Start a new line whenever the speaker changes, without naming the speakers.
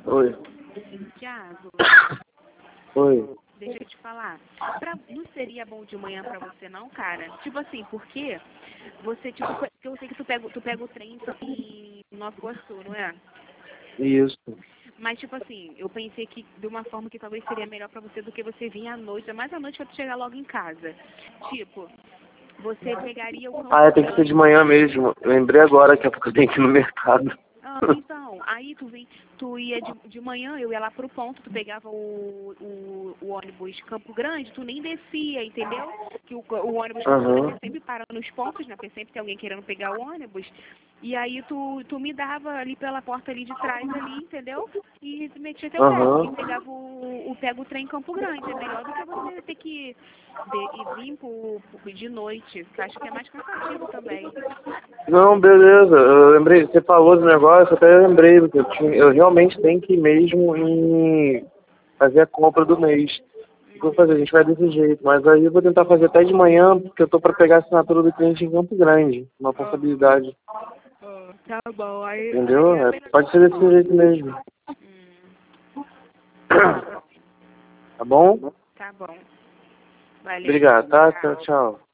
Oi.
Thiago,
Oi.
deixa eu te falar. Não seria bom de manhã pra você não, cara? Tipo assim, porque você, tipo, porque eu sei que tu pega o trem em Nova Iguaçu, não é?
Isso.
Mas, tipo assim, eu pensei que de uma forma que talvez seria melhor pra você do que você vir à noite, mais à noite pra tu chegar logo em casa. Tipo, você pegaria o Campo
Tem que ser de
Grande.
manhã mesmo. Eu lembrei agora que é porque eu tenho que ir no mercado.
Então, aí tu ia de manhã, eu ia lá pro ponto, tu pegava o ônibus Campo Grande, tu nem descia, entendeu? Que o ônibus Campo Grande sempre para nos pontos, né? Porque sempre tem alguém querendo pegar o ônibus. E aí tu me dava ali pela porta ali de trás ali, entendeu? E metia teu pé. E pegava pega o trem em Campo Grande. É melhor do que você ter que vir de noite, que eu acho que é mais cansativo também.
Não, beleza. Eu lembrei, você falou do negócio, eu até lembrei que eu realmente tenho que ir mesmo em fazer a compra do mês. O que eu vou fazer? A gente vai desse jeito, mas aí eu vou tentar fazer até de manhã, porque eu tô para pegar a assinatura do cliente em Campo Grande, uma possibilidade.
Tá bom, aí...
Entendeu? Pode ser desse jeito mesmo. Tá bom?
Tá bom. Valeu.
Obrigado, tá? Tchau, tchau.